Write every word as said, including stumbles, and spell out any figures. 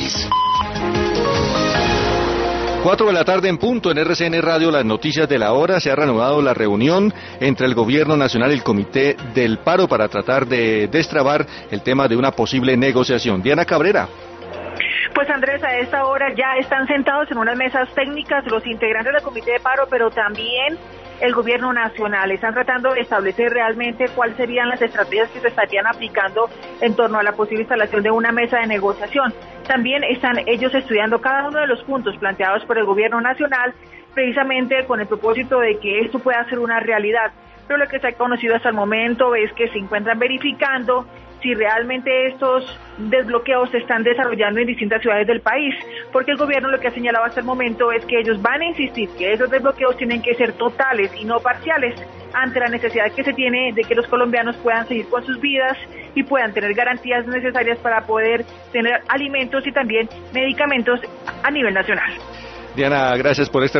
país. Cuatro de la tarde en punto en R C N Radio, las noticias de la hora. Se ha reanudado la reunión entre el Gobierno Nacional y el Comité del Paro para tratar de destrabar el tema de una posible negociación. Diana Cabrera. Pues Andrés, a esta hora ya están sentados en unas mesas técnicas los integrantes del Comité de Paro, pero también el Gobierno Nacional. Están tratando de establecer realmente cuáles serían las estrategias que se estarían aplicando en torno a la posible instalación de una mesa de negociación. También están ellos estudiando cada uno de los puntos planteados por el Gobierno Nacional, precisamente con el propósito de que esto pueda ser una realidad. Pero lo que se ha conocido hasta el momento es que se encuentran verificando si realmente estos desbloqueos se están desarrollando en distintas ciudades del país, porque el gobierno lo que ha señalado hasta el momento es que ellos van a insistir que esos desbloqueos tienen que ser totales y no parciales, ante la necesidad que se tiene de que los colombianos puedan seguir con sus vidas y puedan tener garantías necesarias para poder tener alimentos y también medicamentos a nivel nacional. Diana, gracias por esta